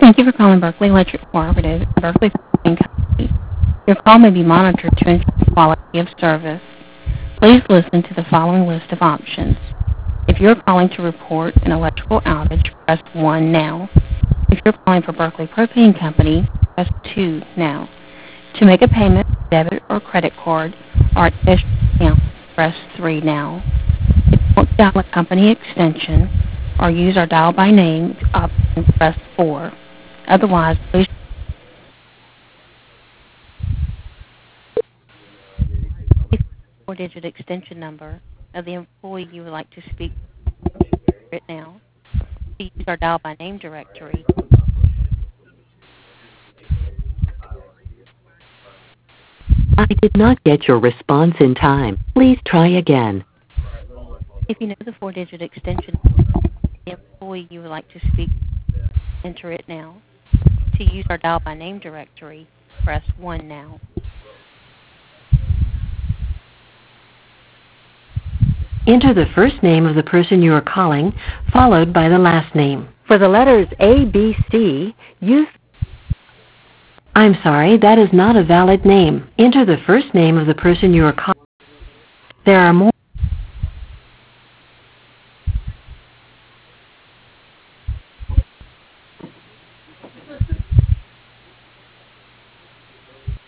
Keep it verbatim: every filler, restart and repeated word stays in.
Thank you for calling Berkeley Electric Cooperative, Berkeley Propane Company. Your call may be monitored to ensure quality of service. Please listen to the following list of options. If you're calling to report an electrical outage, press one now. If you're calling for Berkeley Propane Company, press two now. To make a payment, debit or credit card, or additional account, press three now. If you want to dial a company extension or use our dial by name option, press four. Otherwise, please four-digit extension number of the employee you would like to speak to it now. To use our dial by name directory, I did not get your response in time. Please try again. if you know the four-digit extension of the employee you would like to speak to, enter it now. To use our dial by name directory, press one now. Enter the first name of the person you are calling, followed by the last name. For the letters A, B, C, use... I'm sorry, that is not a valid name. Enter the first name of the person you are calling. There are more